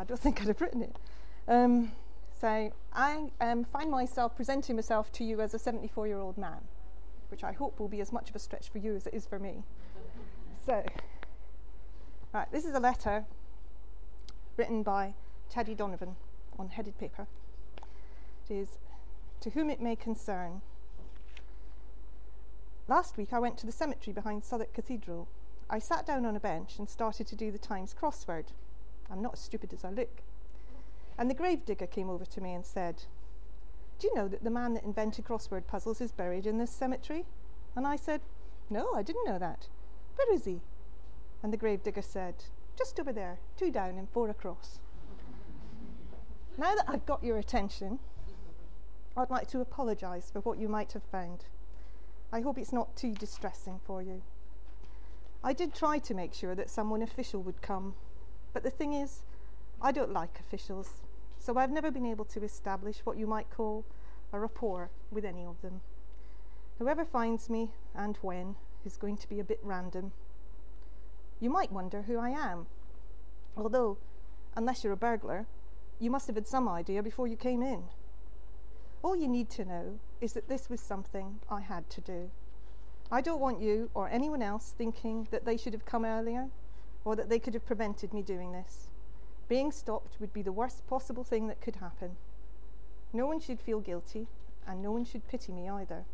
I don't think I'd have written it. So I find myself presenting myself to you as a 74-year-old man, which I hope will be as much of a stretch for you as it is for me. So, right, this is a letter written by Teddy Donovan on headed paper. It is, "To whom it may concern. Last week I went to the cemetery behind Southwark Cathedral. I sat down on a bench and started to do the Times crossword. I'm not as stupid as I look. And the gravedigger came over to me and said, 'Do you know that the man that invented crossword puzzles is buried in this cemetery?' And I said, 'No, I didn't know that. Where is he?' And the gravedigger said, 'Just over there, 2 down and 4 across.' Now that I've got your attention, I'd like to apologise for what you might have found. I hope it's not too distressing for you. I did try to make sure that someone official would come, but the thing is, I don't like officials, so I've never been able to establish what you might call a rapport with any of them. Whoever finds me, and when, is going to be a bit random. You might wonder who I am, although, unless you're a burglar, you must have had some idea before you came in. All you need to know is that this was something I had to do. I don't want you or anyone else thinking that they should have come earlier or that they could have prevented me doing this. Being stopped would be the worst possible thing that could happen. No one should feel guilty, and no one should pity me either.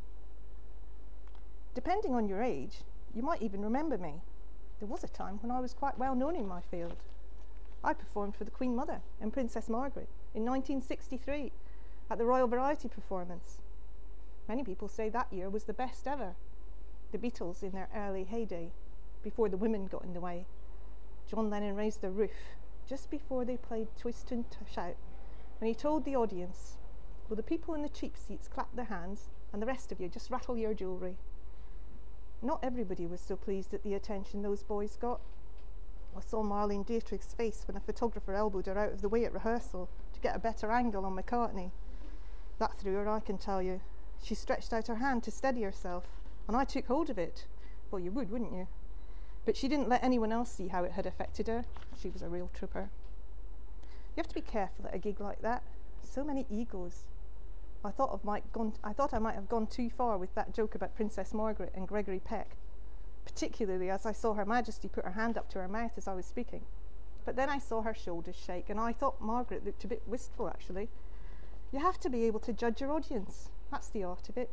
Depending on your age, you might even remember me. There was a time when I was quite well known in my field. I performed for the Queen Mother and Princess Margaret in 1963 at the Royal Variety Performance. Many people say that year was the best ever. The Beatles in their early heyday, before the women got in the way. John Lennon raised the roof just before they played Twist and Shout, and he told the audience, "Will the people in the cheap seats clap their hands, and the rest of you just rattle your jewellery?" Not everybody was so pleased at the attention those boys got. I saw Marlene Dietrich's face when a photographer elbowed her out of the way at rehearsal to get a better angle on McCartney. That threw her, I can tell you. She stretched out her hand to steady herself, and I took hold of it. Well, you would, wouldn't you? But she didn't let anyone else see how it had affected her. She was a real trooper. You have to be careful at a gig like that. So many egos. I thought I might have gone too far with that joke about Princess Margaret and Gregory Peck, particularly as I saw Her Majesty put her hand up to her mouth as I was speaking. But then I saw her shoulders shake, and I thought Margaret looked a bit wistful, actually. You have to be able to judge your audience. That's the art of it.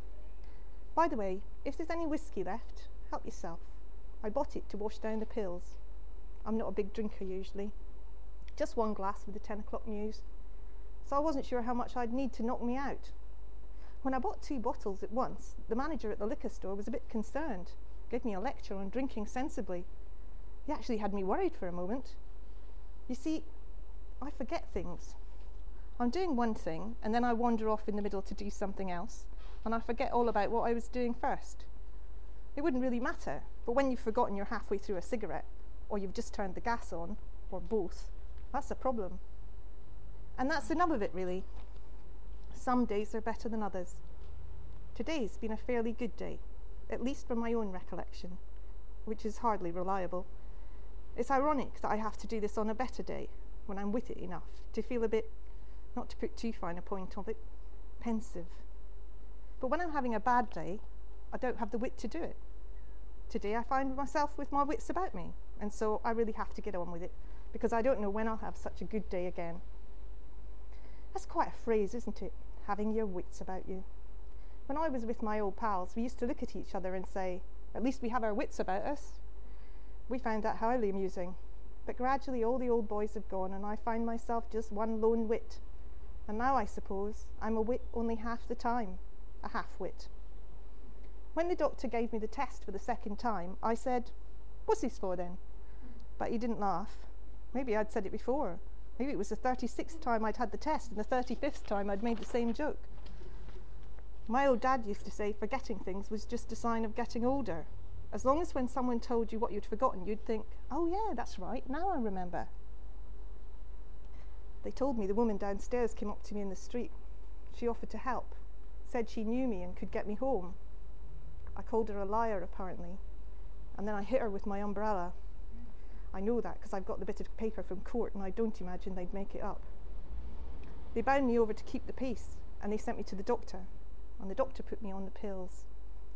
By the way, if there's any whiskey left, help yourself. I bought it to wash down the pills. I'm not a big drinker usually. Just 1 glass with the 10 o'clock news. So I wasn't sure how much I'd need to knock me out. When I bought 2 bottles at once, the manager at the liquor store was a bit concerned. Gave me a lecture on drinking sensibly. He actually had me worried for a moment. You see, I forget things. I'm doing one thing, and then I wander off in the middle to do something else, and I forget all about what I was doing first. It wouldn't really matter, but when you've forgotten you're halfway through a cigarette, or you've just turned the gas on, or both, that's a problem. And that's the nub of it, really. Some days are better than others. Today's been a fairly good day, at least from my own recollection, which is hardly reliable. It's ironic that I have to do this on a better day, when I'm with it enough to feel a bit, not to put too fine a point of it, pensive. But when I'm having a bad day, I don't have the wit to do it. Today I find myself with my wits about me, and so I really have to get on with it, because I don't know when I'll have such a good day again. That's quite a phrase, isn't it? Having your wits about you. When I was with my old pals, we used to look at each other and say, "At least we have our wits about us." We found that highly amusing. But gradually all the old boys have gone, and I find myself just one lone wit. And now I suppose I'm a wit only half the time, a half-wit. When the doctor gave me the test for the 2nd time, I said, "What's this for then?" But he didn't laugh. Maybe I'd said it before. Maybe it was the 36th time I'd had the test and the 35th time I'd made the same joke. My old dad used to say forgetting things was just a sign of getting older. As long as when someone told you what you'd forgotten, you'd think, "Oh yeah, that's right, now I remember." They told me the woman downstairs came up to me in the street. She offered to help, said she knew me and could get me home. I called her a liar, apparently, and then I hit her with my umbrella. I know that because I've got the bit of paper from court and I don't imagine they'd make it up. They bound me over to keep the peace and they sent me to the doctor, and the doctor put me on the pills.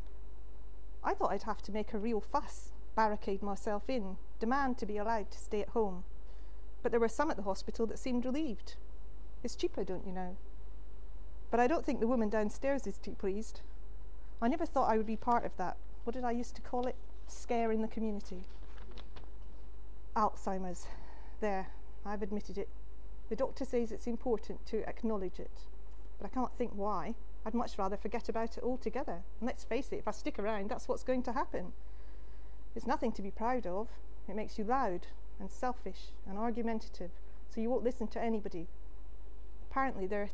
I thought I'd have to make a real fuss, barricade myself in, demand to be allowed to stay at home. But there were some at the hospital that seemed relieved. It's cheaper, don't you know? But I don't think the woman downstairs is too pleased. I never thought I would be part of that. What did I used to call it? Scare in the community. Alzheimer's. There, I've admitted it. The doctor says it's important to acknowledge it. But I can't think why. I'd much rather forget about it altogether. And let's face it, if I stick around, that's what's going to happen. It's nothing to be proud of. It makes you loud and selfish and argumentative, so you won't listen to anybody. Apparently, there are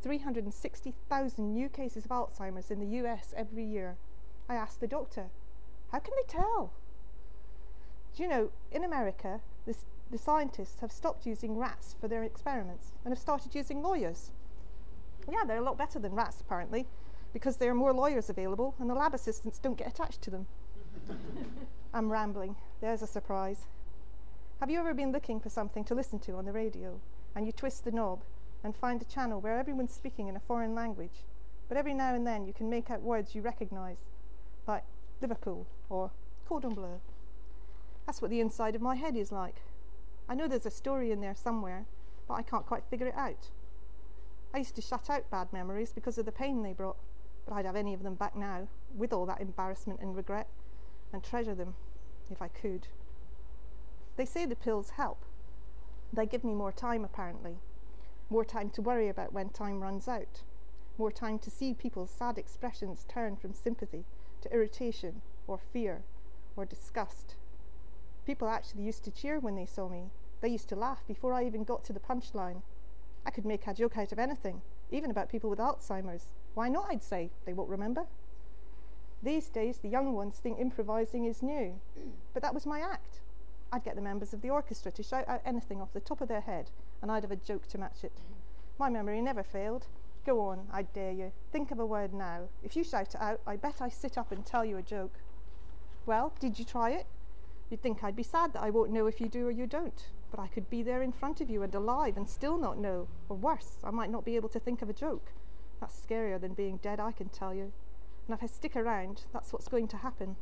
360,000 new cases of Alzheimer's in the US every year. I asked the doctor, how can they tell? Do you know, in America, the scientists have stopped using rats for their experiments and have started using lawyers. Yeah, they're a lot better than rats, apparently, because there are more lawyers available and the lab assistants don't get attached to them. I'm rambling. There's a surprise. Have you ever been looking for something to listen to on the radio, and you twist the knob and find a channel where everyone's speaking in a foreign language, but every now and then you can make out words you recognise, like Liverpool or Cordon Bleu? That's what the inside of my head is like. I know there's a story in there somewhere, but I can't quite figure it out. I used to shut out bad memories because of the pain they brought, but I'd have any of them back now, with all that embarrassment and regret, and treasure them, if I could. They say the pills help. They give me more time, apparently. More time to worry about when time runs out. More time to see people's sad expressions turn from sympathy to irritation or fear or disgust. People actually used to cheer when they saw me. They used to laugh before I even got to the punchline. I could make a joke out of anything, even about people with Alzheimer's. Why not, I'd say. They won't remember. These days, the young ones think improvising is new. But that was my act. I'd get the members of the orchestra to shout out anything off the top of their head, and I'd have a joke to match it. My memory never failed. Go on, I dare you. Think of a word now. If you shout it out, I bet I sit up and tell you a joke. Well, did you try it? You'd think I'd be sad that I won't know if you do or you don't. But I could be there in front of you and alive and still not know. Or worse, I might not be able to think of a joke. That's scarier than being dead, I can tell you. And if I stick around, that's what's going to happen.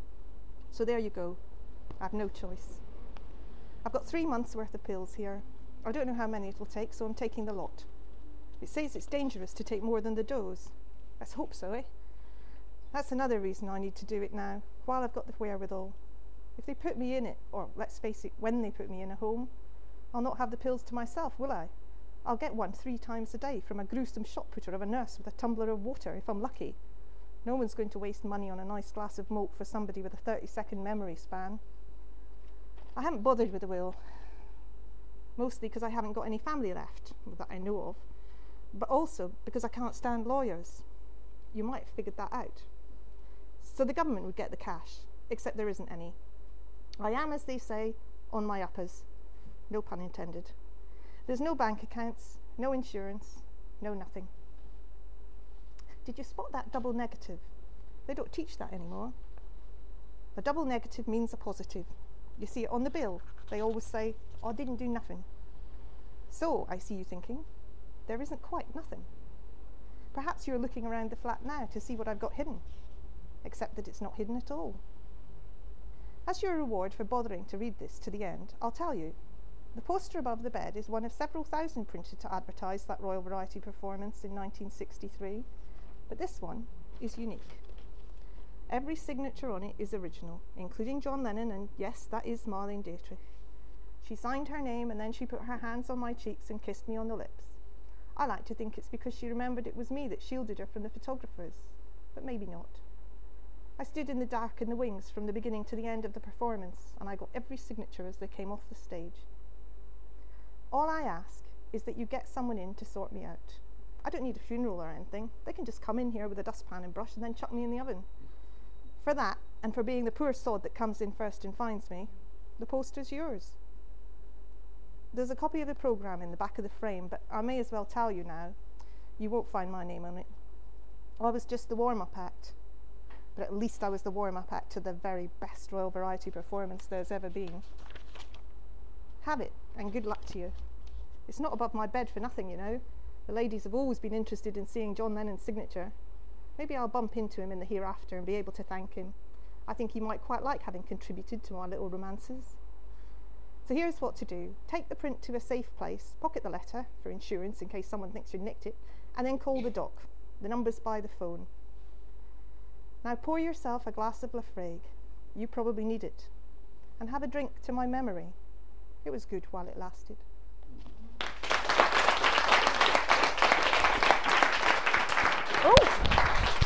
So there you go. I've no choice. I've got 3 months' worth of pills here. I don't know how many it will take, so I'm taking the lot. It says it's dangerous to take more than the dose. Let's hope so, eh? That's another reason I need to do it now, while I've got the wherewithal. If they put me in it, or let's face it, when they put me in a home, I'll not have the pills to myself, will I? I'll get one 3 times a day from a gruesome shot putter of a nurse with a tumbler of water, if I'm lucky. No one's going to waste money on a nice glass of malt for somebody with a 30-second memory span. I haven't bothered with the will, mostly because I haven't got any family left, that I know of, but also because I can't stand lawyers. You might have figured that out. So the government would get the cash, except there isn't any. I am, as they say, on my uppers. No pun intended. There's no bank accounts, no insurance, no nothing. Did you spot that double negative? They don't teach that anymore. A double negative means a positive. You see it on the bill. They always say, I didn't do nothing. So, I see you thinking, there isn't quite nothing. Perhaps you're looking around the flat now to see what I've got hidden, except that it's not hidden at all. As your reward for bothering to read this to the end, I'll tell you. The poster above the bed is one of several thousand printed to advertise that Royal Variety performance in 1963, but this one is unique. Every signature on it is original, including John Lennon, and yes, that is Marlene Dietrich. She signed her name and then she put her hands on my cheeks and kissed me on the lips. I like to think it's because she remembered it was me that shielded her from the photographers, but maybe not. I stood in the dark in the wings from the beginning to the end of the performance, and I got every signature as they came off the stage. All I ask is that you get someone in to sort me out. I don't need a funeral or anything. They can just come in here with a dustpan and brush and then chuck me in the oven. For that, and for being the poor sod that comes in first and finds me, the poster's yours. There's a copy of the programme in the back of the frame, but I may as well tell you now, you won't find my name on it. I was just the warm-up act, but at least I was the warm-up act to the very best Royal Variety performance there's ever been. Have it, and good luck to you. It's not above my bed for nothing, you know. The ladies have always been interested in seeing John Lennon's signature. Maybe I'll bump into him in the hereafter and be able to thank him. I think he might quite like having contributed to our little romances. So here's what to do. Take the print to a safe place, pocket the letter for insurance in case someone thinks you nicked it, and then call the doc. The number's by the phone. Now pour yourself a glass of Laphroaig. You probably need it. And have a drink to my memory. It was good while it lasted. Oh!